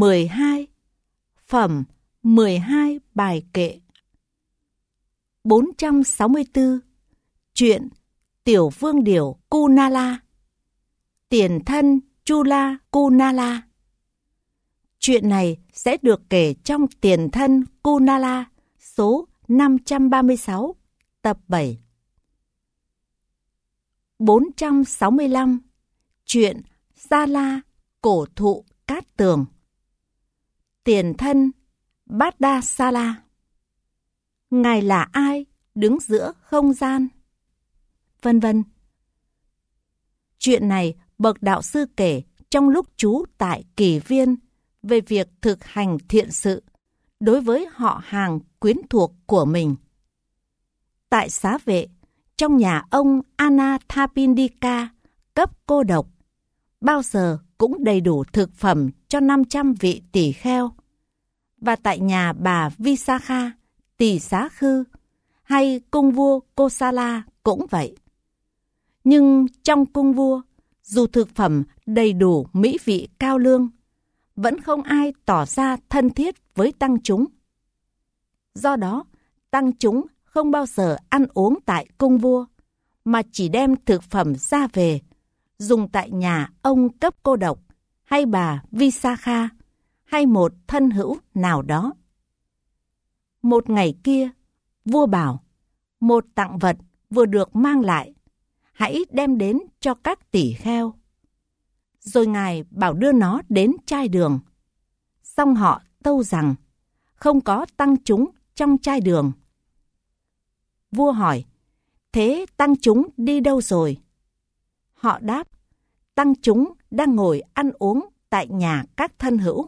12. Phẩm 12 bài kệ. 464. Chuyện Tiểu Vương Điểu Kunala. Tiền thân Chula Kunala. Chuyện này sẽ được kể trong Tiền thân Kunala số 536, tập 7. 465. Chuyện Sa La cổ thụ cát tường. Tiền thân Bhaddasala. Ngài là ai đứng giữa không gian? Vân vân. Chuyện này bậc đạo sư kể trong lúc trú tại Kỳ Viên về việc thực hành thiện sự đối với họ hàng quyến thuộc của mình. Tại xá vệ, trong nhà ông Anathapindika cấp cô độc, bao giờ cũng đầy đủ thực phẩm cho 500 vị tỳ kheo. Và tại nhà bà Visakha, tỳ xá khư, hay cung vua Kosala cũng vậy. Nhưng trong cung vua, dù thực phẩm đầy đủ mỹ vị cao lương, vẫn không ai tỏ ra thân thiết với tăng chúng. Do đó, tăng chúng không bao giờ ăn uống tại cung vua, mà chỉ đem thực phẩm ra về, dùng tại nhà ông cấp cô độc, hay bà Visakha, hay một thân hữu nào đó. Một ngày kia, vua bảo, một tặng vật vừa được mang lại, hãy đem đến cho các tỷ kheo. Rồi ngài bảo đưa nó đến chai đường. Xong họ tâu rằng, không có tăng chúng trong chai đường. Vua hỏi, thế tăng chúng đi đâu rồi? Họ đáp, tăng chúng đang ngồi ăn uống tại nhà các thân hữu.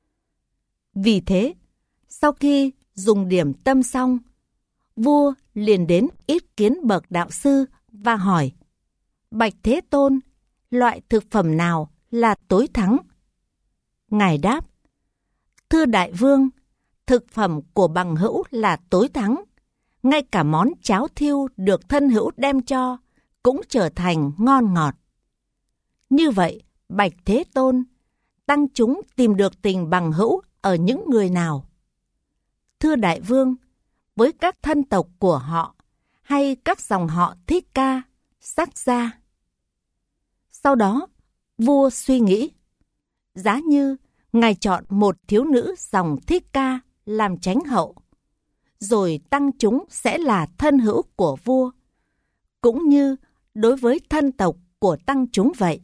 Vì thế, sau khi dùng điểm tâm xong, vua liền đến ý kiến bậc đạo sư và hỏi, bạch Thế Tôn, loại thực phẩm nào là tối thắng? Ngài đáp, thưa đại vương, thực phẩm của bằng hữu là tối thắng. Ngay cả món cháo thiêu được thân hữu đem cho cũng trở thành ngon ngọt. Như vậy, bạch Thế Tôn, tăng chúng tìm được tình bằng hữu ở những người nào? Thưa đại vương, với các thân tộc của họ, hay các dòng họ Thích Ca, Sắc Gia. Sau đó, vua suy nghĩ, giá như ngài chọn một thiếu nữ dòng Thích Ca làm chánh hậu, rồi tăng chúng sẽ là thân hữu của vua, cũng như đối với thân tộc của tăng chúng vậy.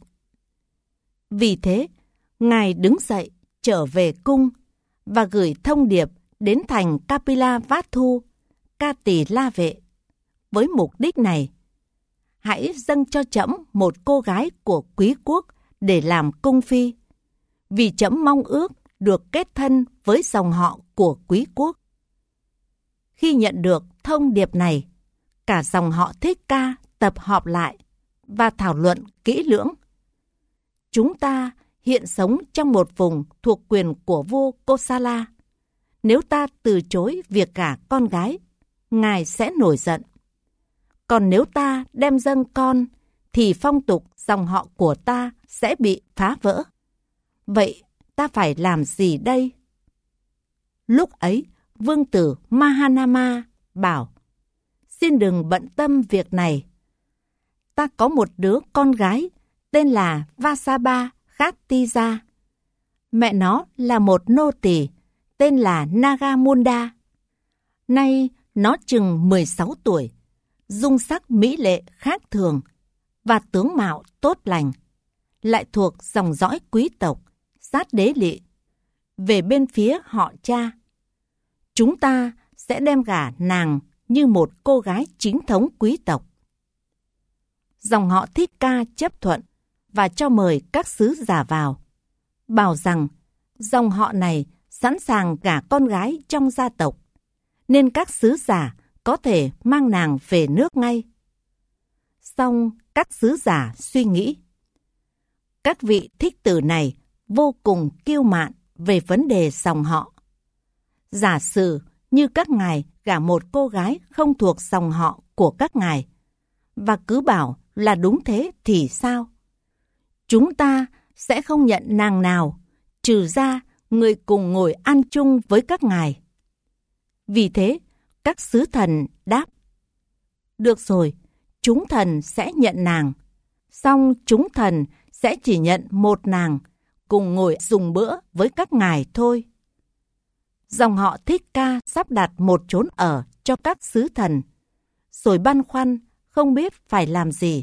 Vì thế, ngài đứng dậy trở về cung và gửi thông điệp đến thành Kapilavatthu, Ca Tỳ La Vệ, với mục đích này: hãy dâng cho trẫm một cô gái của quý quốc để làm cung phi, vì trẫm mong ước được kết thân với dòng họ của quý quốc. Khi nhận được thông điệp này, cả dòng họ Thích Ca tập họp lại và thảo luận kỹ lưỡng. Chúng ta hiện sống trong một vùng thuộc quyền của vua Kosala. Nếu ta từ chối việc gả con gái, ngài sẽ nổi giận. Còn nếu ta đem dâng con, thì phong tục dòng họ của ta sẽ bị phá vỡ. Vậy ta phải làm gì đây? Lúc ấy, vương tử Mahanama bảo, xin đừng bận tâm việc này. Ta có một đứa con gái tên là Vasabha Khatija. Mẹ nó là một nô tỳ tên là Nagamunda. Nay nó chừng 16 tuổi, dung sắc mỹ lệ khác thường và tướng mạo tốt lành, lại thuộc dòng dõi quý tộc, sát đế lỵ, về bên phía họ cha. Chúng ta sẽ đem gả nàng như một cô gái chính thống quý tộc. Dòng họ Thích Ca chấp thuận và cho mời các sứ giả vào, bảo rằng dòng họ này sẵn sàng gả con gái trong gia tộc, nên các sứ giả có thể mang nàng về nước ngay. Song các sứ giả suy nghĩ, các vị thích tử này vô cùng kiêu mạn về vấn đề dòng họ. Giả sử như các ngài gả một cô gái không thuộc dòng họ của các ngài, và cứ bảo là đúng thế thì sao? Chúng ta sẽ không nhận nàng nào, trừ ra người cùng ngồi ăn chung với các ngài. Vì thế, các sứ thần đáp: được rồi, chúng thần sẽ nhận nàng. Song chúng thần sẽ chỉ nhận một nàng, cùng ngồi dùng bữa với các ngài thôi. Dòng họ Thích Ca sắp đặt một chốn ở cho các sứ thần, rồi băn khoăn không biết phải làm gì.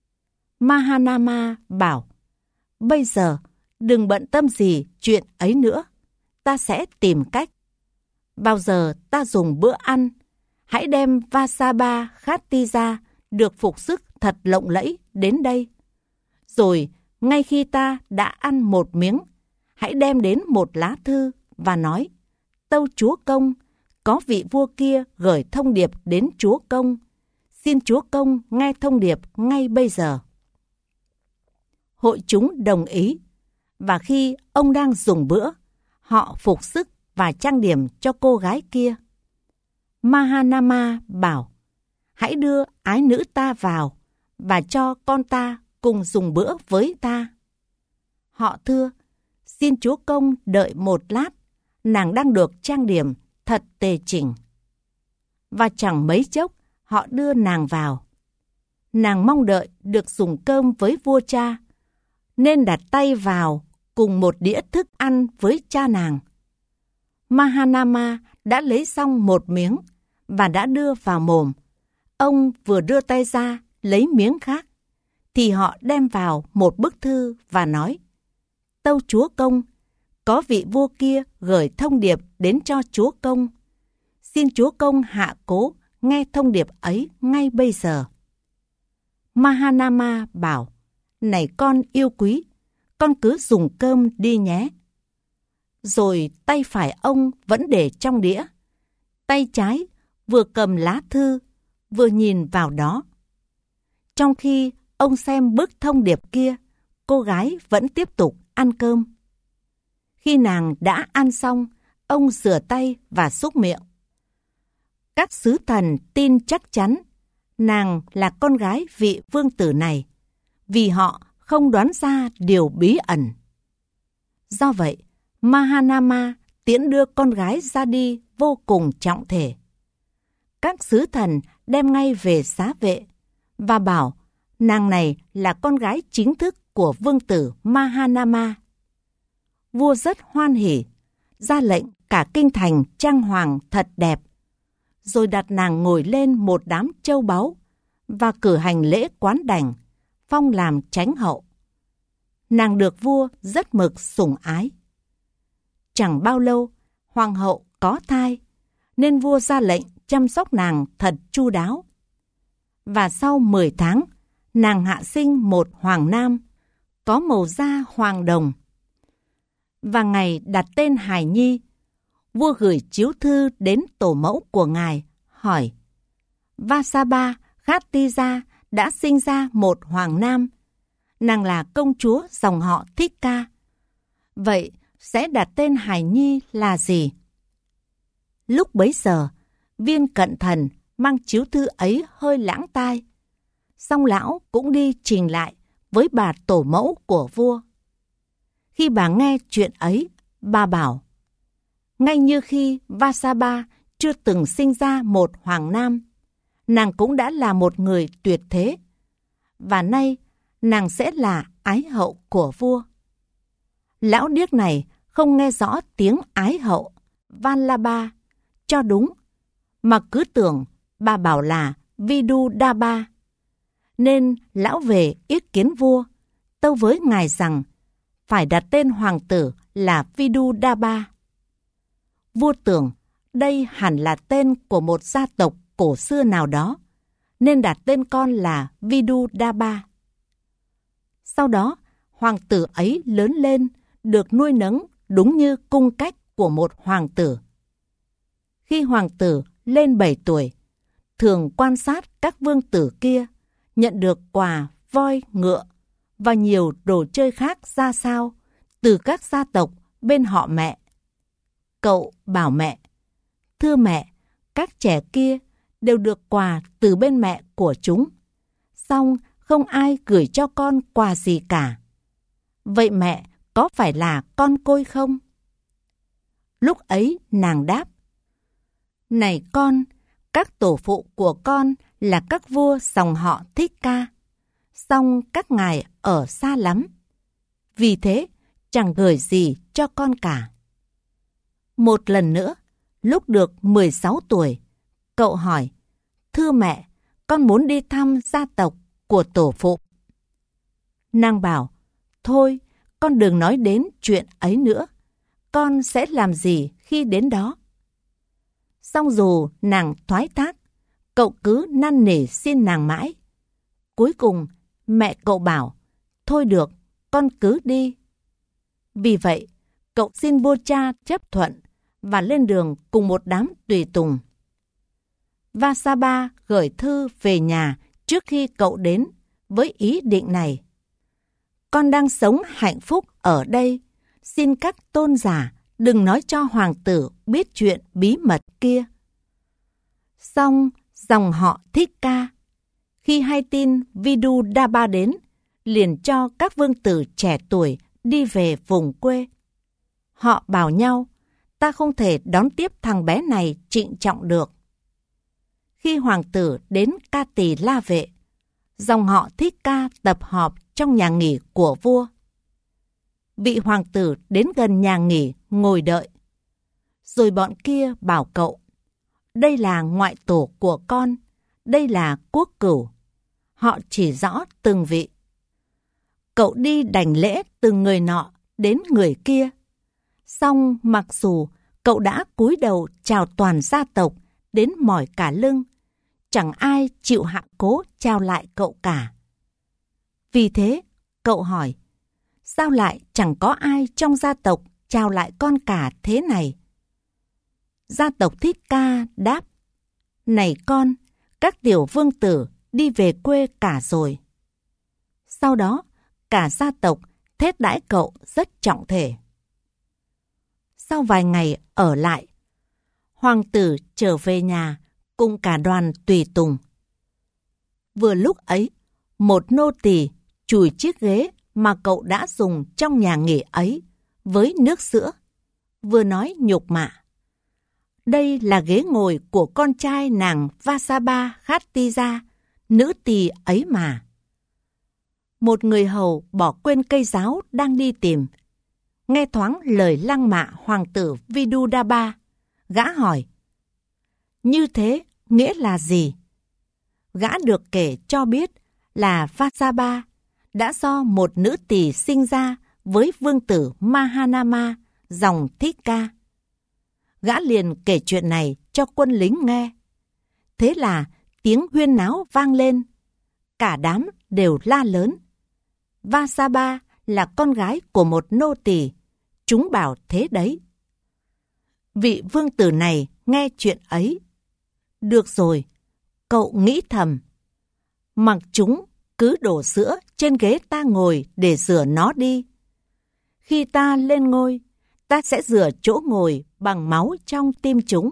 Mahanama bảo: bây giờ đừng bận tâm gì chuyện ấy nữa, ta sẽ tìm cách. Bao giờ ta dùng bữa ăn, hãy đem Vasabha Khatija được phục sức thật lộng lẫy đến đây. Rồi ngay khi ta đã ăn một miếng, hãy đem đến một lá thư và nói: tâu chúa công, có vị vua kia gửi thông điệp đến chúa công, xin chúa công nghe thông điệp ngay bây giờ. Hội chúng đồng ý, và khi ông đang dùng bữa, họ phục sức và trang điểm cho cô gái kia. Mahanama bảo: hãy đưa ái nữ ta vào và cho con ta cùng dùng bữa với ta. Họ thưa: xin chúa công đợi một lát, nàng đang được trang điểm thật tề chỉnh. Và chẳng mấy chốc họ đưa nàng vào. Nàng mong đợi được dùng cơm với vua cha, nên đặt tay vào cùng một đĩa thức ăn với cha nàng. Mahanama đã lấy xong một miếng và đã đưa vào mồm. Ông vừa đưa tay ra lấy miếng khác, thì họ đem vào một bức thư và nói: tâu chúa công, có vị vua kia gửi thông điệp đến cho chúa công, xin chúa công hạ cố nghe thông điệp ấy ngay bây giờ. Mahanama bảo: này con yêu quý, con cứ dùng cơm đi nhé. Rồi tay phải ông vẫn để trong đĩa, tay trái vừa cầm lá thư, vừa nhìn vào đó. Trong khi ông xem bức thông điệp kia, cô gái vẫn tiếp tục ăn cơm. Khi nàng đã ăn xong, ông rửa tay và súc miệng. Các sứ thần tin chắc chắn nàng là con gái vị vương tử này, vì họ không đoán ra điều bí ẩn. Do vậy, Mahanama tiễn đưa con gái ra đi vô cùng trọng thể. Các sứ thần đem ngay về xá vệ và bảo nàng này là con gái chính thức của vương tử Mahanama. Vua rất hoan hỉ, ra lệnh cả kinh thành trang hoàng thật đẹp, rồi đặt nàng ngồi lên một đám châu báu và cử hành lễ quán đảnh, phong làm chánh hậu. Nàng được vua rất mực sủng ái. Chẳng bao lâu, hoàng hậu có thai, nên vua ra lệnh chăm sóc nàng thật chu đáo. Và sau 10 tháng, nàng hạ sinh một hoàng nam, có màu da hoàng đồng. Và ngày đặt tên hài nhi, vua gửi chiếu thư đến tổ mẫu của ngài, hỏi: Vasabha Khatija đã sinh ra một hoàng nam, nàng là công chúa dòng họ Thích Ca. Vậy sẽ đặt tên hài nhi là gì? Lúc bấy giờ, viên cận thần mang chiếu thư ấy hơi lãng tai. Song lão cũng đi trình lại với bà tổ mẫu của vua. Khi bà nghe chuyện ấy, bà bảo: ngay như khi Vasabha chưa từng sinh ra một hoàng nam, nàng cũng đã là một người tuyệt thế, và nay nàng sẽ là ái hậu của vua. Lão điếc này không nghe rõ tiếng ái hậu Vallabha cho đúng, mà cứ tưởng bà bảo là Vidudaba. Nên lão về ý kiến vua, tâu với ngài rằng phải đặt tên hoàng tử là Vidudaba. Vua tưởng đây hẳn là tên của một gia tộc cổ xưa nào đó, nên đặt tên con là Vidudaba. Sau đó, hoàng tử ấy lớn lên, được nuôi nấng đúng như cung cách của một hoàng tử. Khi hoàng tử lên 7 tuổi, thường quan sát các vương tử kia, nhận được quà voi, ngựa và nhiều đồ chơi khác ra sao từ các gia tộc bên họ mẹ. Cậu bảo mẹ: thưa mẹ, các trẻ kia đều được quà từ bên mẹ của chúng, song không ai gửi cho con quà gì cả. Vậy mẹ có phải là con côi không? Lúc ấy nàng đáp: Này con, các tổ phụ của con là các vua dòng họ Thích Ca, song các ngài ở xa lắm, vì thế chẳng gửi gì cho con cả. Một lần nữa, lúc được 16 tuổi, cậu hỏi: Thưa mẹ, con muốn đi thăm gia tộc của tổ phụ. Nàng bảo: Thôi, con đừng nói đến chuyện ấy nữa. Con sẽ làm gì khi đến đó? Song dù nàng thoái thác, cậu cứ năn nỉ xin nàng mãi. Cuối cùng, mẹ cậu bảo: Thôi được, con cứ đi. Vì vậy, cậu xin vua cha chấp thuận và lên đường cùng một đám tùy tùng. Vasabha gửi thư về nhà trước khi cậu đến với ý định này: Con đang sống hạnh phúc ở đây, xin các tôn giả đừng nói cho hoàng tử biết chuyện bí mật kia. Song dòng họ Thích Ca, khi hay tin Vidudaba đến, liền cho các vương tử trẻ tuổi đi về vùng quê. Họ bảo nhau: Ta không thể đón tiếp thằng bé này trịnh trọng được. Khi hoàng tử đến Ca Tỳ La Vệ, dòng họ Thích Ca tập họp trong nhà nghỉ của vua. Vị hoàng tử đến gần nhà nghỉ ngồi đợi. Rồi bọn kia bảo cậu: Đây là ngoại tổ của con, đây là quốc cửu. Họ chỉ rõ từng vị. Cậu đi đảnh lễ từ người nọ đến người kia. Song mặc dù cậu đã cúi đầu chào toàn gia tộc đến mỏi cả lưng, chẳng ai chịu hạ cố chào lại cậu cả. Vì thế, cậu hỏi: Sao lại chẳng có ai trong gia tộc chào lại con cả thế này? Gia tộc Thích Ca đáp: Này con, các tiểu vương tử đi về quê cả rồi. Sau đó, cả gia tộc thết đãi cậu rất trọng thể. Sau vài ngày ở lại, hoàng tử trở về nhà cùng cả đoàn tùy tùng. Vừa lúc ấy, một nô tỳ chùi chiếc ghế mà cậu đã dùng trong nhà nghỉ ấy với nước sữa, vừa nói nhục mạ: Đây là ghế ngồi của con trai nàng Vasabha Khatija, nữ tỳ ấy mà. Một người hầu bỏ quên cây giáo đang đi tìm, nghe thoáng lời lăng mạ hoàng tử Vidudaba, gã hỏi: Như thế nghĩa là gì? Gã được kể cho biết là Vasabha đã do một nữ tỳ sinh ra với vương tử Mahanama, dòng Thích Ca. Gã liền kể chuyện này cho quân lính nghe. Thế là tiếng huyên náo vang lên. Cả đám đều la lớn: Vasabha là con gái của một nô tỳ, chúng bảo thế đấy. Vị vương tử này nghe chuyện ấy. Được rồi, cậu nghĩ thầm, mặc chúng cứ đổ sữa trên ghế ta ngồi để rửa nó đi. Khi ta lên ngôi, ta sẽ rửa chỗ ngồi bằng máu trong tim chúng.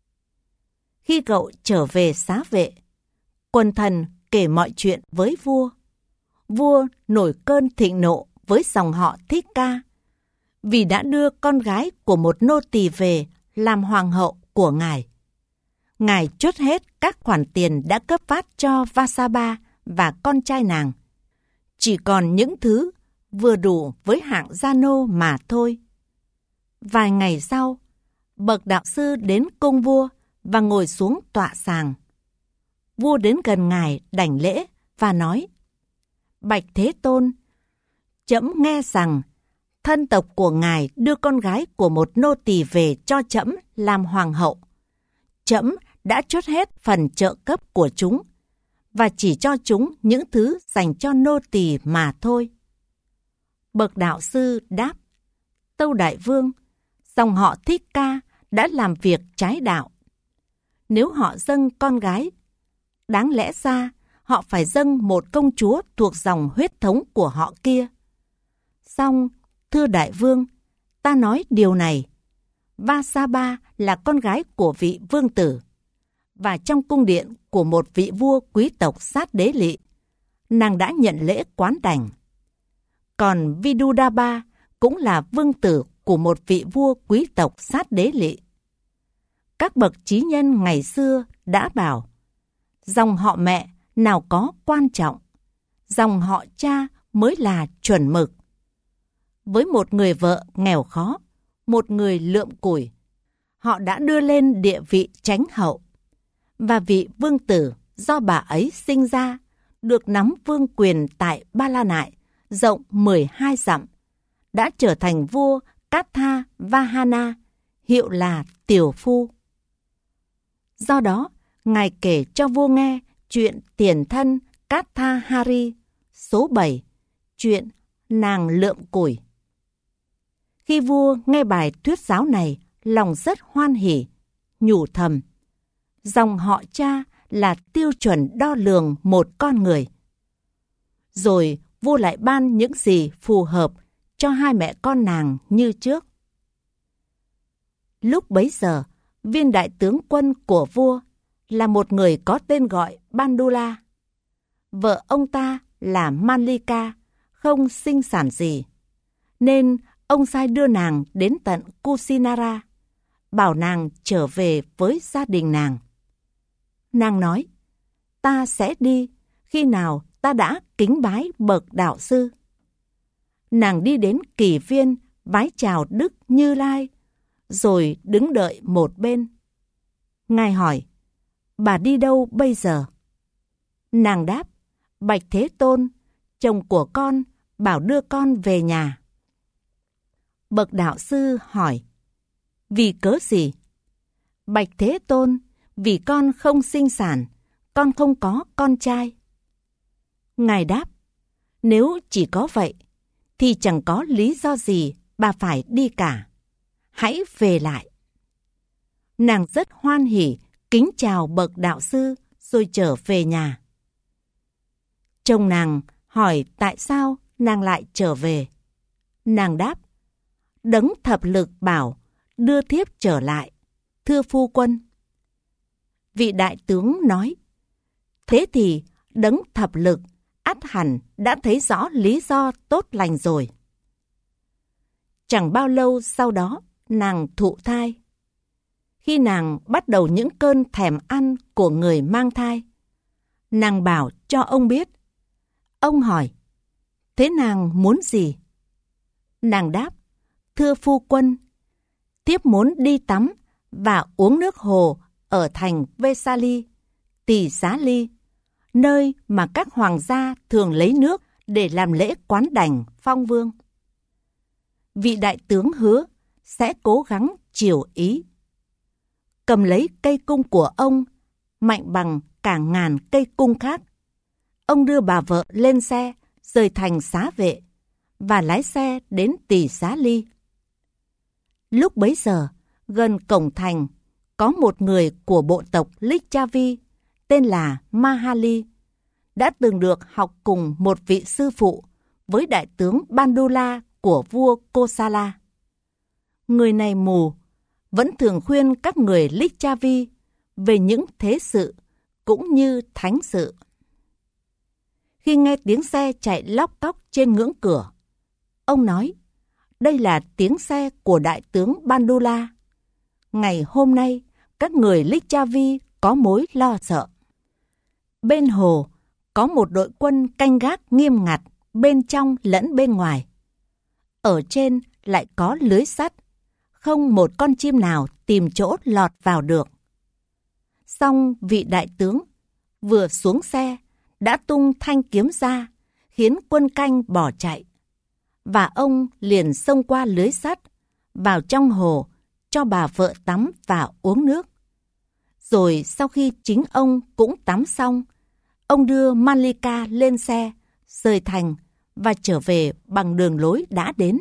Khi cậu trở về xá vệ, quần thần kể mọi chuyện với vua. Vua nổi cơn thịnh nộ với dòng họ Thích Ca, vì đã đưa con gái của một nô tỳ về làm hoàng hậu của ngài. Ngài chốt hết các khoản tiền đã cấp phát cho Vasabha và con trai nàng. Chỉ còn những thứ vừa đủ với hạng gia nô mà thôi. Vài ngày sau, bậc đạo sư đến cung vua và ngồi xuống tọa sàng. Vua đến gần ngài đảnh lễ và nói: Bạch Thế Tôn, trẫm nghe rằng thân tộc của ngài đưa con gái của một nô tỳ về cho trẫm làm hoàng hậu. Trẫm đã chốt hết phần trợ cấp của chúng và chỉ cho chúng những thứ dành cho nô tỳ mà thôi. Bậc đạo sư đáp: Tâu đại vương, dòng họ Thích Ca đã làm việc trái đạo. Nếu họ dâng con gái, đáng lẽ ra họ phải dâng một công chúa thuộc dòng huyết thống của họ kia. Song, thưa đại vương, ta nói điều này: Vasabha là con gái của vị vương tử, và trong cung điện của một vị vua quý tộc sát đế lỵ, nàng đã nhận lễ quán đảnh. Còn Vidudaba cũng là vương tử của một vị vua quý tộc sát đế lỵ. Các bậc trí nhân ngày xưa đã bảo, dòng họ mẹ nào có quan trọng, dòng họ cha mới là chuẩn mực. Với một người vợ nghèo khó, một người lượm củi, họ đã đưa lên địa vị chánh hậu, và vị vương tử do bà ấy sinh ra được nắm vương quyền tại Ba La Nại rộng 12 dặm, đã trở thành vua Katha Vahana, hiệu là Tiểu Phu. Do đó, Ngài kể cho vua nghe chuyện tiền thân Katha Hari số 7, chuyện nàng lượm củi. Khi vua nghe bài thuyết giáo này, lòng rất hoan hỉ, nhủ thầm, dòng họ cha là tiêu chuẩn đo lường một con người. Rồi vua lại ban những gì phù hợp cho hai mẹ con nàng như trước. Lúc bấy giờ, viên đại tướng quân của vua là một người có tên gọi Bandula. Vợ ông ta là Manlika, không sinh sản gì, nên ông sai đưa nàng đến tận Kusinara, bảo nàng trở về với gia đình nàng. Nàng nói, ta sẽ đi khi nào ta đã kính bái bậc đạo sư. Nàng đi đến kỷ viên vái chào Đức Như Lai, rồi đứng đợi một bên. Ngài hỏi, bà đi đâu bây giờ? Nàng đáp, bạch Thế Tôn, chồng của con bảo đưa con về nhà. Bậc đạo sư hỏi, vì cớ gì? Bạch Thế Tôn, vì con không sinh sản, con không có con trai. Ngài đáp, nếu chỉ có vậy, thì chẳng có lý do gì bà phải đi cả. Hãy về lại. Nàng rất hoan hỉ, kính chào bậc đạo sư, rồi trở về nhà. Chồng nàng hỏi tại sao nàng lại trở về. Nàng đáp, Đấng thập lực bảo đưa thiếp trở lại, thưa phu quân. Vị đại tướng nói, thế thì Đấng thập lực ắt hẳn đã thấy rõ lý do tốt lành rồi. Chẳng bao lâu sau đó, nàng thụ thai. Khi nàng bắt đầu những cơn thèm ăn của người mang thai, nàng bảo cho ông biết. Ông hỏi, thế nàng muốn gì? Nàng đáp, thưa phu quân, thiếp muốn đi tắm và uống nước hồ ở thành Vesali, Tỳ Xá Ly, nơi mà các hoàng gia thường lấy nước để làm lễ quán đảnh phong vương. Vị đại tướng hứa sẽ cố gắng chiều ý. Cầm lấy cây cung của ông, mạnh bằng cả ngàn cây cung khác. Ông đưa bà vợ lên xe, rời thành Xá Vệ, và lái xe đến Tỳ Xá Ly. Lúc bấy giờ, gần cổng thành, có một người của bộ tộc Lichavi, tên là Mahali, đã từng được học cùng một vị sư phụ với đại tướng Bandula của vua Kosala. Người này mù, vẫn thường khuyên các người Lichavi về những thế sự cũng như thánh sự. Khi nghe tiếng xe chạy lóc cóc trên ngưỡng cửa, ông nói, đây là tiếng xe của đại tướng Bandula. Ngày hôm nay, các người Lichavi có mối lo sợ. Bên hồ, có một đội quân canh gác nghiêm ngặt bên trong lẫn bên ngoài. Ở trên lại có lưới sắt, không một con chim nào tìm chỗ lọt vào được. Song vị đại tướng vừa xuống xe đã tung thanh kiếm ra, khiến quân canh bỏ chạy. Và ông liền xông qua lưới sắt, vào trong hồ, cho bà vợ tắm và uống nước. Rồi sau khi chính ông cũng tắm xong, ông đưa Malika lên xe, rời thành và trở về bằng đường lối đã đến.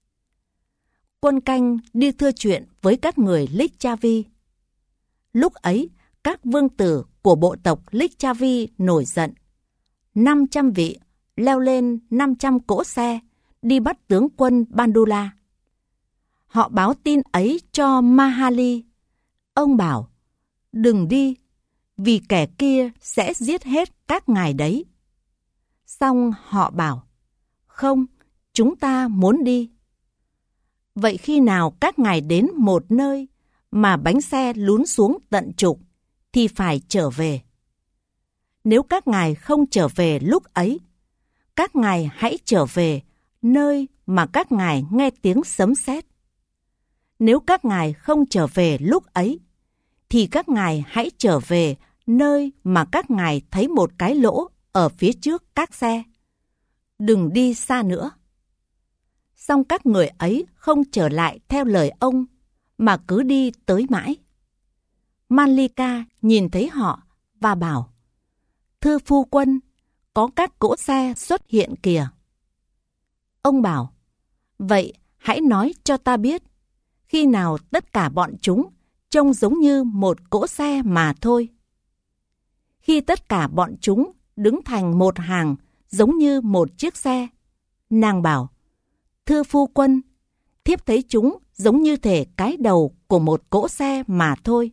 Quân canh đi thưa chuyện với các người Lichavi. Lúc ấy, các vương tử của bộ tộc Lichavi nổi giận. 500 vị leo lên 500 cỗ xe, đi bắt tướng quân Bandula. Họ báo tin ấy cho Mahali. Ông bảo, đừng đi, vì kẻ kia sẽ giết hết các ngài đấy. Xong họ bảo, không, chúng ta muốn đi. Vậy khi nào các ngài đến một nơi mà bánh xe lún xuống tận trục, thì phải trở về. Nếu các ngài không trở về lúc ấy, các ngài hãy trở về nơi mà các ngài nghe tiếng sấm sét. Nếu các ngài không trở về lúc ấy, thì các ngài hãy trở về nơi mà các ngài thấy một cái lỗ ở phía trước các xe. Đừng đi xa nữa. Song các người ấy không trở lại theo lời ông, mà cứ đi tới mãi. Manlika nhìn thấy họ và bảo: Thưa phu quân, có các cỗ xe xuất hiện kìa. Ông bảo: Vậy hãy nói cho ta biết, khi nào tất cả bọn chúng trông giống như một cỗ xe mà thôi. Khi tất cả bọn chúng đứng thành một hàng giống như một chiếc xe, nàng bảo: Thưa phu quân, thiếp thấy chúng giống như thể cái đầu của một cỗ xe mà thôi.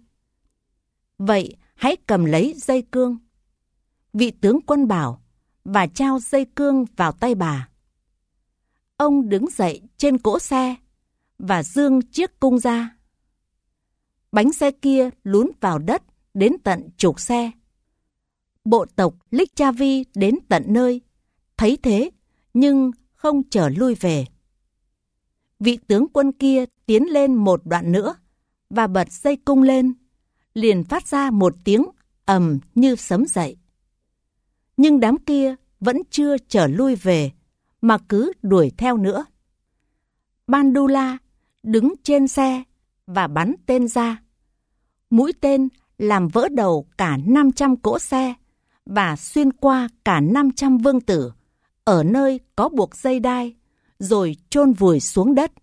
Vậy hãy cầm lấy dây cương. Vị tướng quân bảo, và trao dây cương vào tay bà. Ông đứng dậy trên cỗ xe và giương chiếc cung ra. Bánh xe kia lún vào đất đến tận trục xe. Bộ tộc Lichavi đến tận nơi, thấy thế nhưng không trở lui về. Vị tướng quân kia tiến lên một đoạn nữa và bật dây cung lên, liền phát ra một tiếng ầm như sấm dậy. Nhưng đám kia vẫn chưa trở lui về, mà cứ đuổi theo nữa. Bandula đứng trên xe và bắn tên ra. Mũi tên làm vỡ đầu cả 500 cỗ xe và xuyên qua cả 500 vương tử ở nơi có buộc dây đai, rồi chôn vùi xuống đất.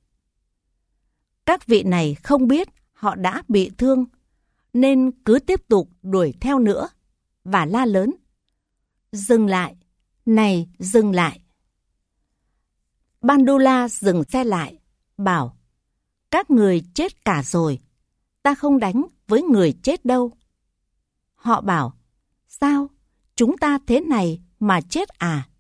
Các vị này không biết họ đã bị thương, nên cứ tiếp tục đuổi theo nữa và la lớn: Dừng lại, này dừng lại. Bandula dừng xe lại, bảo: Các người chết cả rồi, ta không đánh với người chết đâu. Họ bảo: Sao, chúng ta thế này mà chết à?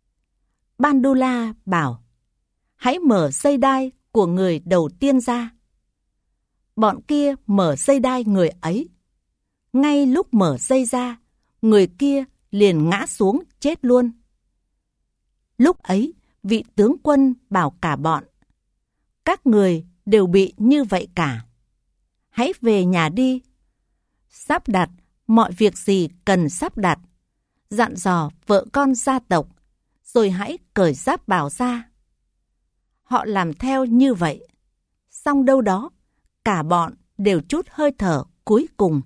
Bandula bảo: Hãy mở dây đai của người đầu tiên ra. Bọn kia mở dây đai người ấy. Ngay lúc mở dây ra, người kia liền ngã xuống chết luôn. Lúc ấy, vị tướng quân bảo cả bọn: Các người đều bị như vậy cả. Hãy về nhà đi. Sắp đặt mọi việc gì cần sắp đặt. Dặn dò vợ con gia tộc, rồi hãy cởi giáp bào ra. Họ làm theo như vậy. Xong đâu đó, cả bọn đều trút hơi thở cuối cùng.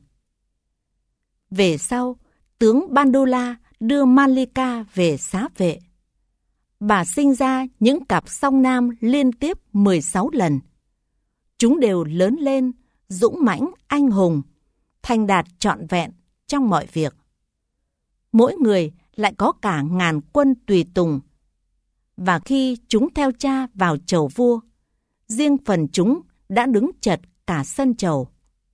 Về sau, tướng Bandula đưa Manlika về xá vệ. Bà sinh ra những cặp song nam liên tiếp 16 lần. Chúng đều lớn lên, dũng mãnh, anh hùng, thành đạt trọn vẹn trong mọi việc. Mỗi người lại có cả ngàn quân tùy tùng. Và khi chúng theo cha vào chầu vua, riêng phần chúng đã đứng chật cả sân chầu.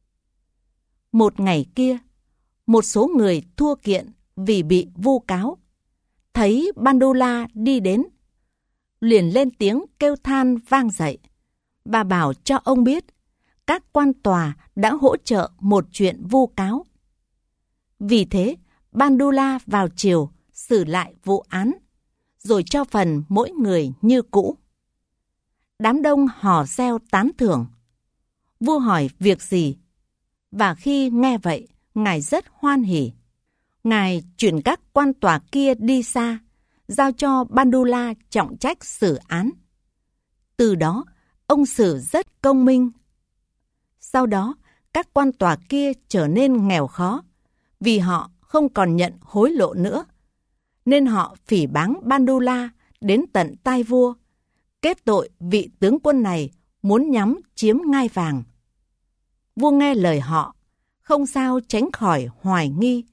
Một ngày kia, một số người thua kiện vì bị vu cáo. Thấy Bandula đi đến, liền lên tiếng kêu than vang dậy và bảo cho ông biết các quan tòa đã hỗ trợ một chuyện vu cáo. Vì thế, Bandula vào chiều xử lại vụ án, rồi cho phần mỗi người như cũ. Đám đông hò reo tán thưởng. Vua hỏi việc gì, và khi nghe vậy, ngài rất hoan hỉ. Ngài chuyển các quan tòa kia đi xa, giao cho Bandula trọng trách xử án. Từ đó, ông xử rất công minh. Sau đó, các quan tòa kia trở nên nghèo khó, vì họ không còn nhận hối lộ nữa. Nên họ phỉ báng Bandula đến tận tai vua, kết tội vị tướng quân này muốn nhắm chiếm ngai vàng. Vua nghe lời họ, không sao tránh khỏi hoài nghi.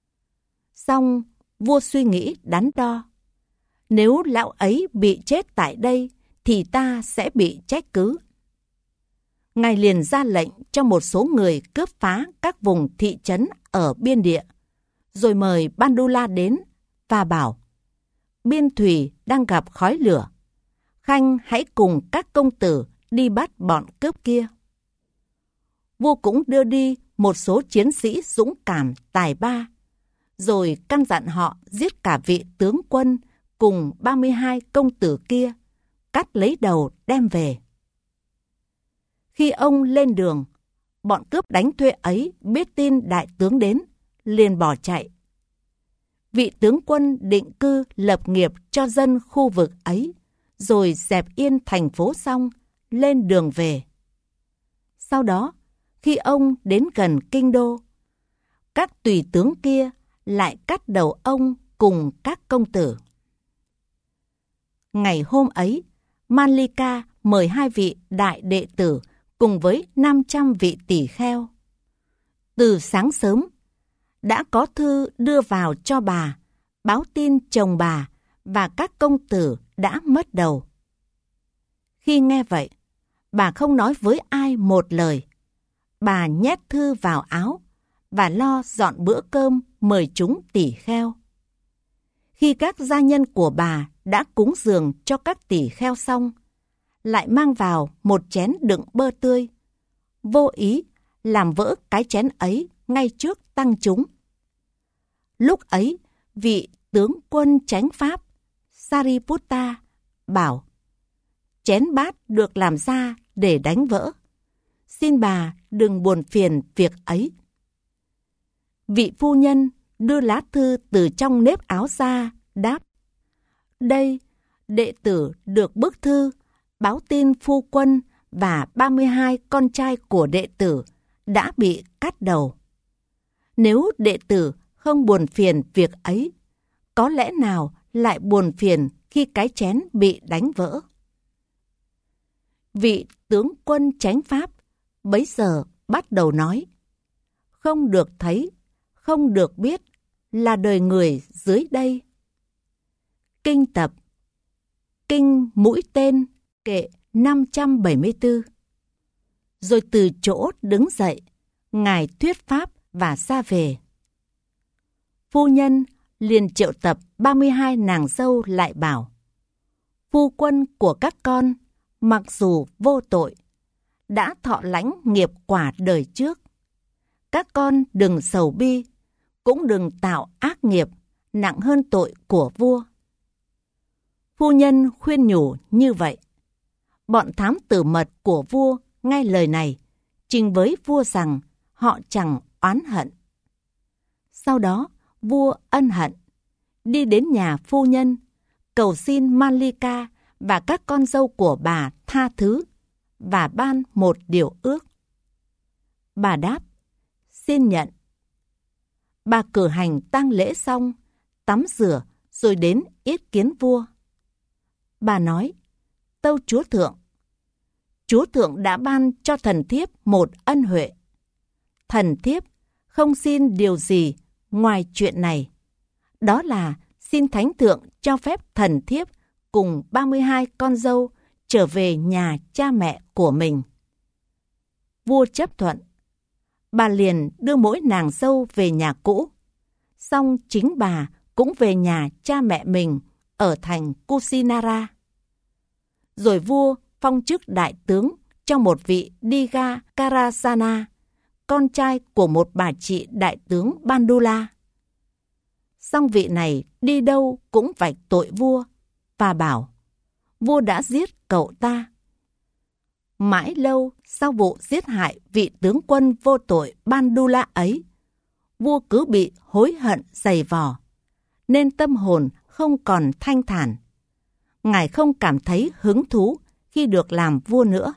Song vua suy nghĩ đắn đo. Nếu lão ấy bị chết tại đây, thì ta sẽ bị trách cứ. Ngài liền ra lệnh cho một số người cướp phá các vùng thị trấn ở biên địa, rồi mời Bandula đến và bảo: Biên thùy đang gặp khói lửa. Khanh hãy cùng các công tử đi bắt bọn cướp kia. Vua cũng đưa đi một số chiến sĩ dũng cảm tài ba, rồi căn dặn họ giết cả vị tướng quân cùng 32 công tử kia, cắt lấy đầu đem về. Khi ông lên đường, bọn cướp đánh thuê ấy biết tin đại tướng đến, liền bỏ chạy. Vị tướng quân định cư lập nghiệp cho dân khu vực ấy, rồi dẹp yên thành phố xong, lên đường về. Sau đó, khi ông đến gần kinh đô, các tùy tướng kia lại cắt đầu ông cùng các công tử. Ngày hôm ấy, Manlika mời 2 vị đại đệ tử cùng với 500 vị tỷ kheo. Từ sáng sớm, đã có thư đưa vào cho bà, báo tin chồng bà và các công tử đã mất đầu. Khi nghe vậy, bà không nói với ai một lời. Bà nhét thư vào áo và lo dọn bữa cơm mời chúng tỷ kheo. Khi các gia nhân của bà đã cúng dường cho các tỷ kheo xong, lại mang vào một chén đựng bơ tươi, vô ý làm vỡ cái chén ấy ngay trước tăng chúng. Lúc ấy, vị tướng quân chánh pháp Sariputta bảo: chén bát được làm ra để đánh vỡ, xin bà đừng buồn phiền việc ấy. Vị phu nhân đưa lá thư từ trong nếp áo ra, đáp: đây, đệ tử được bức thư báo tin phu quân và 32 con trai của đệ tử đã bị cắt đầu. Nếu đệ tử không buồn phiền việc ấy, có lẽ nào lại buồn phiền khi cái chén bị đánh vỡ? Vị tướng quân chánh pháp bấy giờ bắt đầu nói: không được thấy, không được biết là đời người dưới đây. Kinh tập, kinh mũi tên, kệ 574. Rồi từ chỗ đứng dậy, Ngài thuyết pháp và ra về. Phu nhân liền triệu tập 32 nàng dâu lại bảo: phu quân của các con, mặc dù vô tội, đã thọ lãnh nghiệp quả đời trước. Các con đừng sầu bi, cũng đừng tạo ác nghiệp nặng hơn tội của vua. Phu nhân khuyên nhủ như vậy. Bọn thám tử mật của vua nghe lời này, trình với vua rằng họ chẳng oán hận. Sau đó, vua ân hận, đi đến nhà phu nhân, cầu xin Manlika và các con dâu của bà tha thứ và ban một điều ước. Bà đáp: xin nhận. Bà cử hành tang lễ xong, tắm rửa rồi đến yết kiến vua. Bà nói: tâu chúa thượng, chúa thượng đã ban cho thần thiếp một ân huệ. Thần thiếp không xin điều gì ngoài chuyện này, đó là xin thánh thượng cho phép thần thiếp cùng 32 con dâu trở về nhà cha mẹ của mình. Vua chấp thuận. Bà liền đưa mỗi nàng dâu về nhà cũ, xong chính bà cũng về nhà cha mẹ mình ở thành Kusinara. Rồi vua phong chức đại tướng cho một vị Diga Karasana, con trai của một bà chị đại tướng Bandula. Song vị này đi đâu cũng vạch tội vua và bảo: vua đã giết cậu ta. Mãi lâu sau vụ giết hại vị tướng quân vô tội Bandula ấy, vua cứ bị hối hận dày vò, nên tâm hồn không còn thanh thản. Ngài không cảm thấy hứng thú khi được làm vua nữa.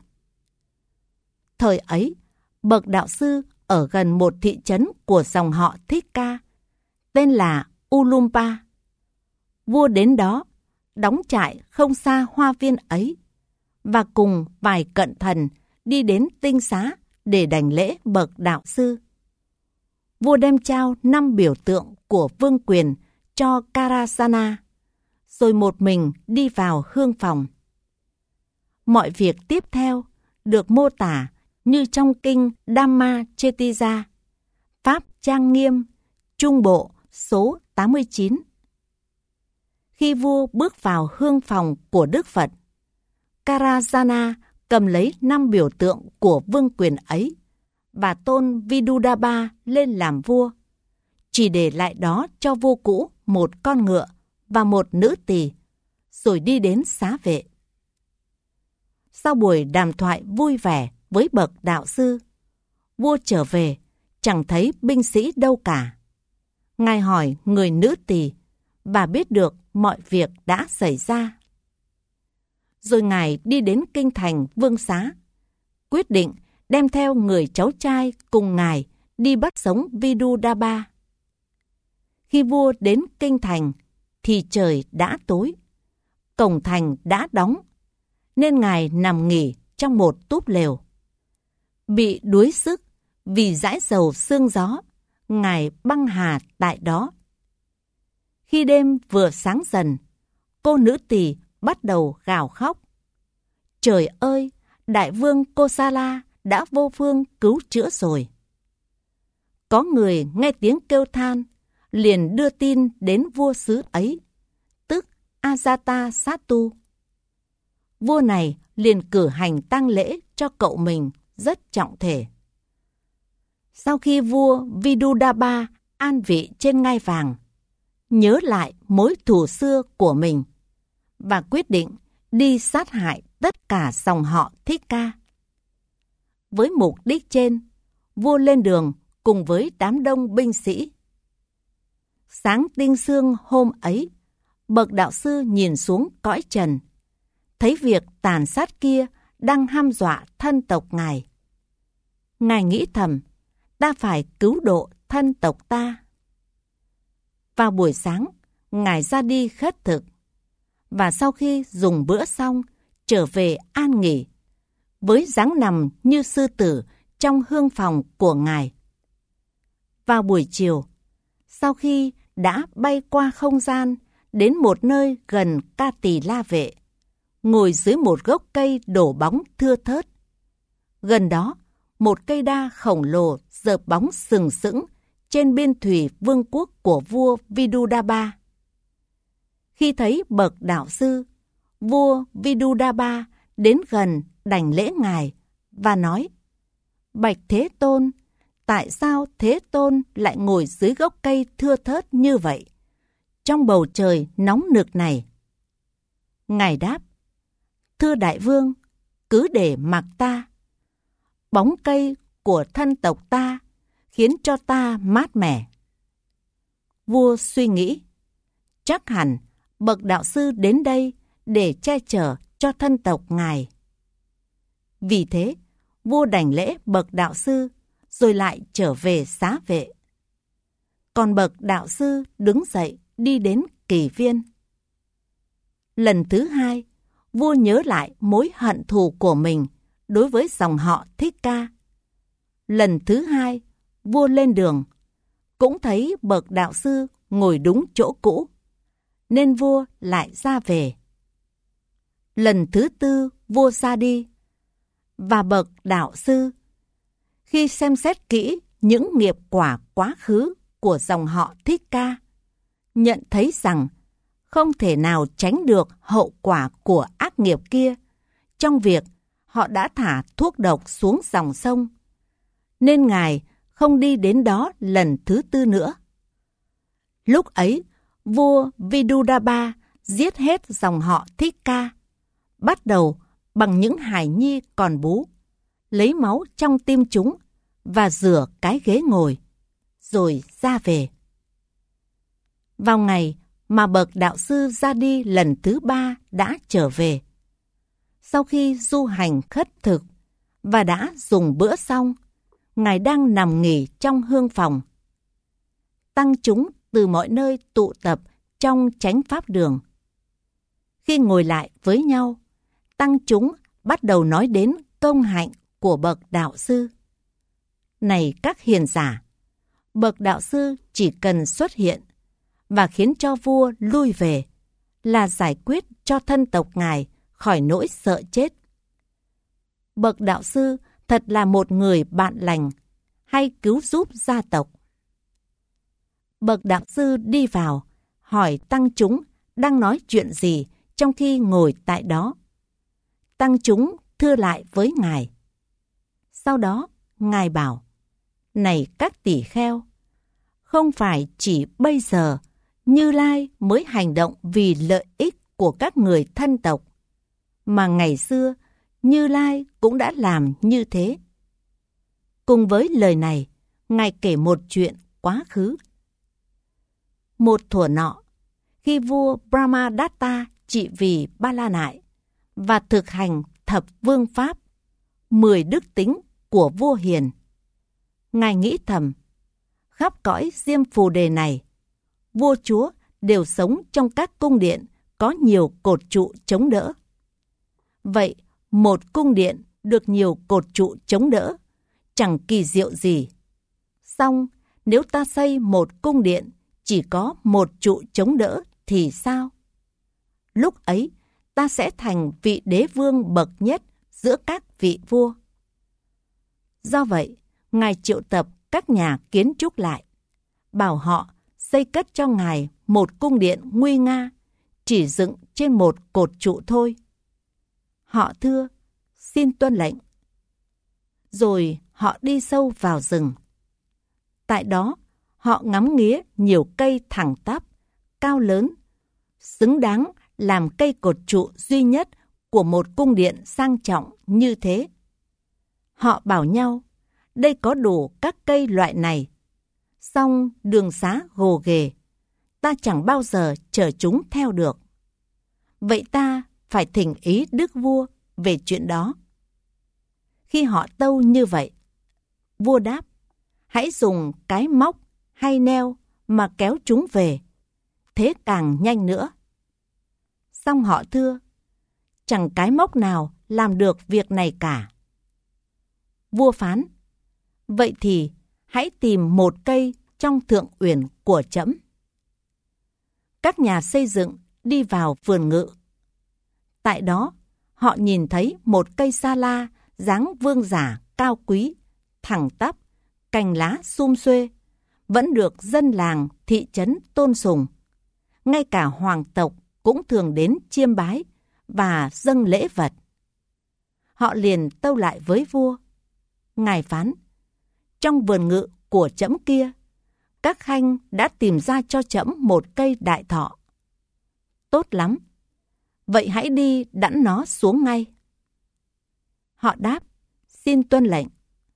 Thời ấy, bậc đạo sư ở gần một thị trấn của dòng họ Thích Ca, tên là Ulumpa. Vua đến đó, đóng trại không xa hoa viên ấy, và cùng vài cận thần đi đến tinh xá để đảnh lễ bậc đạo sư. Vua đem trao 5 biểu tượng của vương quyền cho Karasana, rồi một mình đi vào hương phòng. Mọi việc tiếp theo được mô tả như trong kinh Dhamma Chetija, Pháp trang nghiêm, trung bộ số 89. Khi vua bước vào hương phòng của Đức Phật, Karasana cầm lấy 5 biểu tượng của vương quyền ấy và tôn Vidudaba lên làm vua, chỉ để lại đó cho vua cũ một con ngựa và một nữ tỳ, rồi đi đến xá vệ. Sau buổi đàm thoại vui vẻ với bậc đạo sư, vua trở về, chẳng thấy binh sĩ đâu cả. Ngài hỏi người nữ tỳ và biết được mọi việc đã xảy ra. Rồi Ngài đi đến kinh thành Vương Xá, quyết định đem theo người cháu trai cùng Ngài đi bắt sống Vidudaba. Khi vua đến kinh thành thì trời đã tối, cổng thành đã đóng, nên Ngài nằm nghỉ trong một túp lều. Bị đuối sức vì dãi dầu sương gió, Ngài băng hà tại đó. Khi đêm vừa sáng dần, cô nữ tỳ bắt đầu gào khóc. Trời ơi, đại vương Kosala đã vô phương cứu chữa rồi. Có người nghe tiếng kêu than, liền đưa tin đến vua xứ ấy, tức Ajatasattu. Vua này liền cử hành tang lễ cho cậu mình rất trọng thể. Sau khi vua Vidudaba an vị trên ngai vàng, nhớ lại mối thù xưa của mình và quyết định đi sát hại tất cả dòng họ Thích Ca. Với mục đích trên, vua lên đường cùng với đám đông binh sĩ. Sáng tinh sương hôm ấy, bậc đạo sư nhìn xuống cõi trần, thấy việc tàn sát kia đang hăm dọa thân tộc Ngài. Ngài nghĩ thầm, ta phải cứu độ thân tộc ta. Vào buổi sáng, Ngài ra đi khất thực, và sau khi dùng bữa xong, trở về an nghỉ, với dáng nằm như sư tử trong hương phòng của Ngài. Vào buổi chiều, sau khi đã bay qua không gian đến một nơi gần Ca Tỳ La Vệ, ngồi dưới một gốc cây đổ bóng thưa thớt. Gần đó, một cây đa khổng lồ dợp bóng sừng sững trên biên thủy vương quốc của vua Vidudaba. Khi thấy bậc đạo sư, vua Vidudaba đến gần đảnh lễ Ngài và nói: Bạch Thế Tôn, tại sao Thế Tôn lại ngồi dưới gốc cây thưa thớt như vậy, trong bầu trời nóng nực này? Ngài đáp: Thưa đại vương, cứ để mặc ta. Bóng cây của thân tộc ta khiến cho ta mát mẻ. Vua suy nghĩ, chắc hẳn bậc đạo sư đến đây để che chở cho thân tộc Ngài. Vì thế, vua đảnh lễ bậc đạo sư, rồi lại trở về xá vệ. Còn bậc đạo sư đứng dậy đi đến kỳ viên. Lần thứ hai, vua nhớ lại mối hận thù của mình đối với dòng họ Thích Ca. Lần thứ hai, vua lên đường, cũng thấy bậc đạo sư ngồi đúng chỗ cũ, nên vua lại ra về. Lần thứ tư, vua ra đi, và bậc đạo sư, khi xem xét kỹ những nghiệp quả quá khứ của dòng họ Thích Ca, nhận thấy rằng không thể nào tránh được hậu quả của ác nghiệp kia trong việc họ đã thả thuốc độc xuống dòng sông, nên Ngài không đi đến đó lần thứ tư nữa. Lúc ấy, vua Vidudaba giết hết dòng họ Thích Ca, bắt đầu bằng những hài nhi còn bú, lấy máu trong tim chúng và rửa cái ghế ngồi, rồi ra về. Vào ngày mà bậc đạo sư ra đi lần thứ ba đã trở về, sau khi du hành khất thực và đã dùng bữa xong, Ngài đang nằm nghỉ trong hương phòng. Tăng chúng từ mọi nơi tụ tập trong chánh pháp đường. Khi ngồi lại với nhau, tăng chúng bắt đầu nói đến công hạnh của bậc đạo sư. Này các hiền giả, bậc đạo sư chỉ cần xuất hiện và khiến cho vua lui về là giải quyết cho thân tộc Ngài khỏi nỗi sợ chết. Bậc đạo sư thật là một người bạn lành, hay cứu giúp gia tộc. Bậc đạo sư đi vào, hỏi tăng chúng đang nói chuyện gì trong khi ngồi tại đó. Tăng chúng thưa thưa lại với Ngài. Sau đó, Ngài bảo, này các tỳ kheo, không phải chỉ bây giờ Như Lai mới hành động vì lợi ích của các người thân tộc, mà ngày xưa Như Lai cũng đã làm như thế. Cùng với lời này, Ngài kể một chuyện quá khứ. Một thuở nọ, khi vua Brahmadatta trị vì Ba La Nại và thực hành thập vương pháp, 10 đức tính của vua hiền, Ngài nghĩ thầm, khắp cõi Diêm Phù Đề này, vua chúa đều sống trong các cung điện có nhiều cột trụ chống đỡ. Vậy, một cung điện được nhiều cột trụ chống đỡ, chẳng kỳ diệu gì. Song, nếu ta xây một cung điện chỉ có một trụ chống đỡ thì sao? Lúc ấy, ta sẽ thành vị đế vương bậc nhất giữa các vị vua. Do vậy, Ngài triệu tập các nhà kiến trúc lại, bảo họ xây cất cho Ngài một cung điện nguy nga, chỉ dựng trên một cột trụ thôi. Họ thưa, xin tuân lệnh. Rồi họ đi sâu vào rừng. Tại đó, họ ngắm nghía nhiều cây thẳng tắp, cao lớn, xứng đáng làm cây cột trụ duy nhất của một cung điện sang trọng như thế. Họ bảo nhau, đây có đủ các cây loại này, song đường xá gồ ghề, ta chẳng bao giờ chở chúng theo được. Vậy ta phải thỉnh ý đức vua về chuyện đó. Khi họ tâu như vậy, vua đáp, hãy dùng cái móc hay neo mà kéo chúng về, thế càng nhanh nữa. Song họ thưa, chẳng cái móc nào làm được việc này cả. Vua phán, vậy thì hãy tìm một cây trong thượng uyển của trẫm. Các nhà xây dựng đi vào vườn ngự. Tại đó, họ nhìn thấy một cây sa la dáng vương giả cao quý, thẳng tắp, cành lá sum xuê, vẫn được dân làng thị trấn tôn sùng. Ngay cả hoàng tộc cũng thường đến chiêm bái và dâng lễ vật. Họ liền tâu lại với vua. Ngài phán, trong vườn ngự của trẫm kia, các khanh đã tìm ra cho trẫm một cây đại thọ. Tốt lắm, vậy hãy đi đẵn nó xuống ngay. Họ đáp, xin tuân lệnh.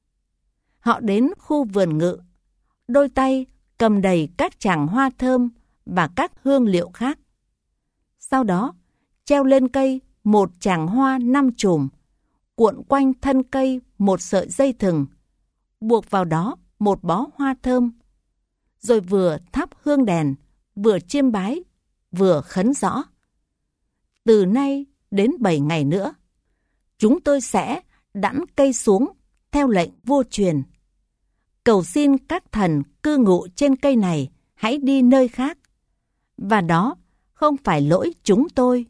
Họ đến khu vườn ngự, đôi tay cầm đầy các tràng hoa thơm và các hương liệu khác. Sau đó, treo lên cây một tràng hoa 5 chùm, cuộn quanh thân cây một sợi dây thừng, buộc vào đó một bó hoa thơm, rồi vừa thắp hương đèn, vừa chiêm bái, vừa khấn rõ. Từ nay đến 7 ngày nữa, chúng tôi sẽ đẵn cây xuống theo lệnh vua truyền. Cầu xin các thần cư ngụ trên cây này hãy đi nơi khác, và đó không phải lỗi chúng tôi.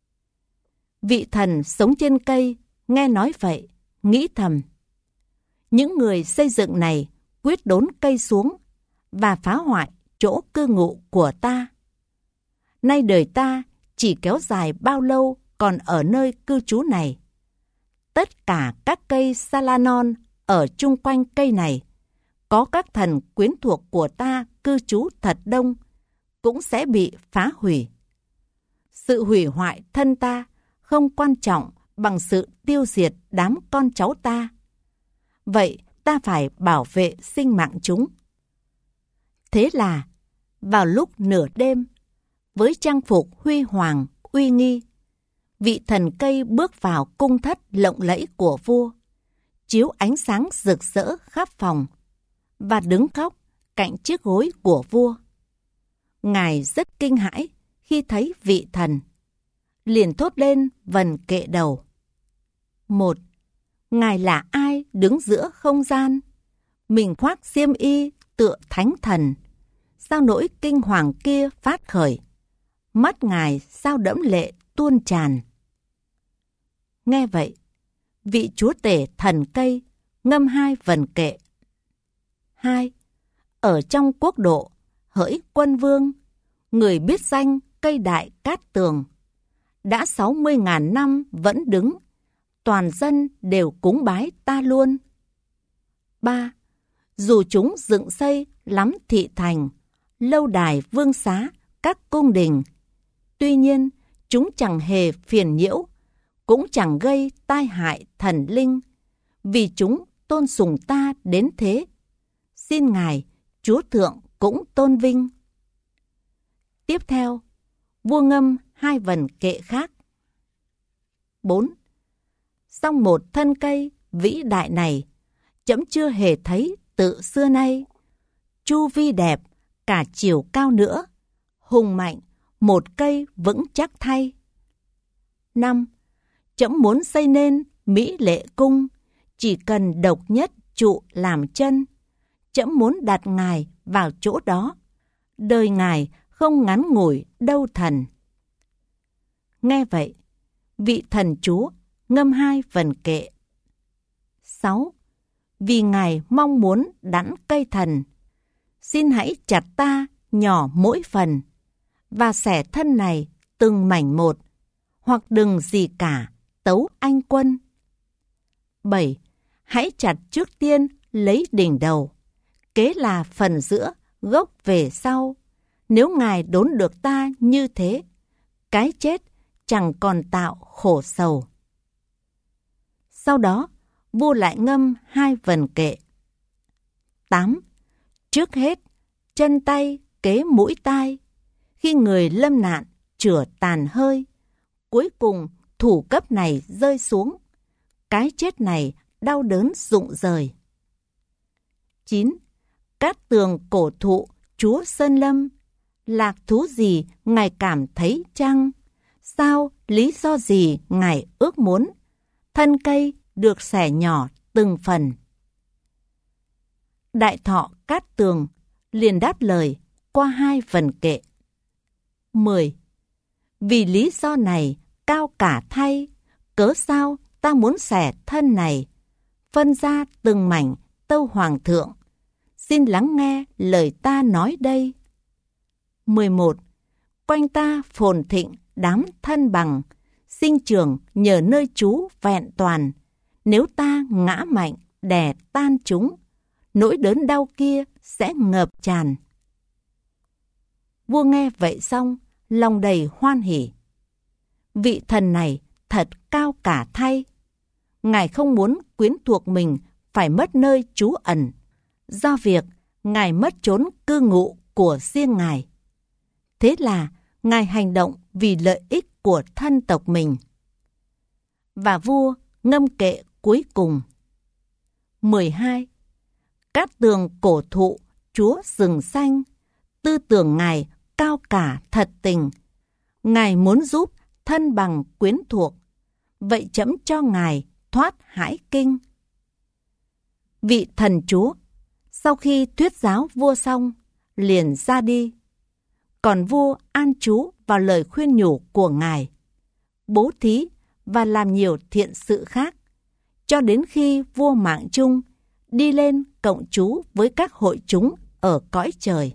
Vị thần sống trên cây nghe nói vậy, nghĩ thầm, những người xây dựng này quyết đốn cây xuống và phá hoại chỗ cư ngụ của ta. Nay đời ta chỉ kéo dài bao lâu còn ở nơi cư trú này. Tất cả các cây sa la non ở chung quanh cây này, có các thần quyến thuộc của ta cư trú thật đông, cũng sẽ bị phá hủy. Sự hủy hoại thân ta không quan trọng bằng sự tiêu diệt đám con cháu ta. Vậy ta phải bảo vệ sinh mạng chúng. Thế là, vào lúc nửa đêm, với trang phục huy hoàng, uy nghi, vị thần cây bước vào cung thất lộng lẫy của vua, chiếu ánh sáng rực rỡ khắp phòng, và đứng khóc cạnh chiếc gối của vua. Ngài rất kinh hãi khi thấy vị thần, liền thốt lên vần kệ đầu. 1. Ngài là ai đứng giữa không gian? Mình khoác xiêm y tựa thánh thần. Sao nỗi kinh hoàng kia phát khởi? Mắt Ngài sao đẫm lệ tuôn tràn? Nghe vậy, vị chúa tể thần cây ngâm 2 vần kệ. 2. Ở trong quốc độ, hỡi quân vương, người biết danh cây đại cát tường, đã 60.000 năm vẫn đứng, toàn dân đều cúng bái ta luôn. 3. Dù chúng dựng xây lắm thị thành, lâu đài vương xá, các cung đình, tuy nhiên chúng chẳng hề phiền nhiễu, cũng chẳng gây tai hại thần linh, vì chúng tôn sùng ta đến thế. Xin Ngài, Chúa Thượng cũng tôn vinh. Tiếp theo, vua ngâm 2 vần kệ khác. 4. Song một thân cây vĩ đại này, trẫm chưa hề thấy từ xưa nay. Chu vi đẹp, cả chiều cao nữa, hùng mạnh, một cây vững chắc thay. 5. Trẫm muốn xây nên mỹ lệ cung, chỉ cần độc nhất trụ làm chân. Trẫm muốn đặt Ngài vào chỗ đó, đời Ngài không ngắn ngủi đâu thần. Nghe vậy, vị thần Chúa ngâm 2 vần kệ. 6. Vì Ngài mong muốn đẵn cây thần, xin hãy chặt ta nhỏ mỗi phần, và xẻ thân này từng mảnh một, hoặc đừng gì cả tấu anh quân. 7. Hãy chặt trước tiên lấy đỉnh đầu, kế là phần giữa gốc về sau. Nếu Ngài đốn được ta như thế, cái chết chẳng còn tạo khổ sầu. Sau đó, vua lại ngâm 2 vần kệ. 8. Trước hết, chân tay kế mũi tai, khi người lâm nạn chửa tàn hơi, cuối cùng thủ cấp này rơi xuống, cái chết này đau đớn rụng rời. 9. Cát tường cổ thụ Chúa Sơn Lâm, lạc thú gì Ngài cảm thấy chăng? Sao lý do gì Ngài ước muốn thân cây được xẻ nhỏ từng phần? Đại thọ Cát Tường liền đáp lời qua 2 vần kệ. 10. Vì lý do này cao cả thay, cớ sao ta muốn xẻ thân này, phân ra từng mảnh tâu hoàng thượng, xin lắng nghe lời ta nói đây. 11. Quanh ta phồn thịnh đám thân bằng, sinh trưởng nhờ nơi trú vẹn toàn, nếu ta ngã mạnh đè tan chúng, nỗi đớn đau kia sẽ ngập tràn. Vua nghe vậy xong, lòng đầy hoan hỉ. Vị thần này thật cao cả thay. Ngài không muốn quyến thuộc mình phải mất nơi trú ẩn, do việc Ngài mất chốn cư ngụ của riêng Ngài. Thế là Ngài hành động vì lợi ích của thân tộc mình. Và vua ngâm kệ cuối cùng. 12. Cát tường cổ thụ Chúa rừng xanh, tư tưởng Ngài cao cả thật tình. Ngài muốn giúp thân bằng quyến thuộc, vậy trẫm cho Ngài thoát hãi kinh. Vị thần Chúa sau khi thuyết giáo vua xong liền ra đi, còn vua an trú vào lời khuyên nhủ của Ngài, bố thí và làm nhiều thiện sự khác, cho đến khi vua Mạng Chung đi lên cộng trú với các hội chúng ở cõi trời.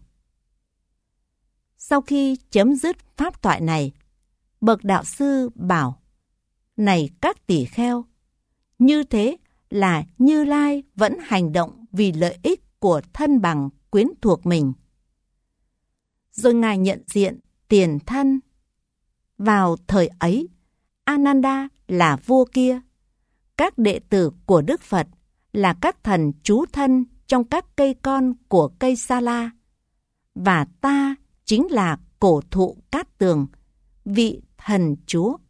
Sau khi chấm dứt pháp thoại này, bậc đạo sư bảo: Này các tỷ kheo, như thế là Như Lai vẫn hành động vì lợi ích của thân bằng quyến thuộc mình. Rồi Ngài nhận diện tiền thân. Vào thời ấy, Ananda là vua kia, các đệ tử của Đức Phật là các thần trú thân trong các cây con của cây Sa La, và ta chính là cổ thụ Cát Tường, vị thần Chúa.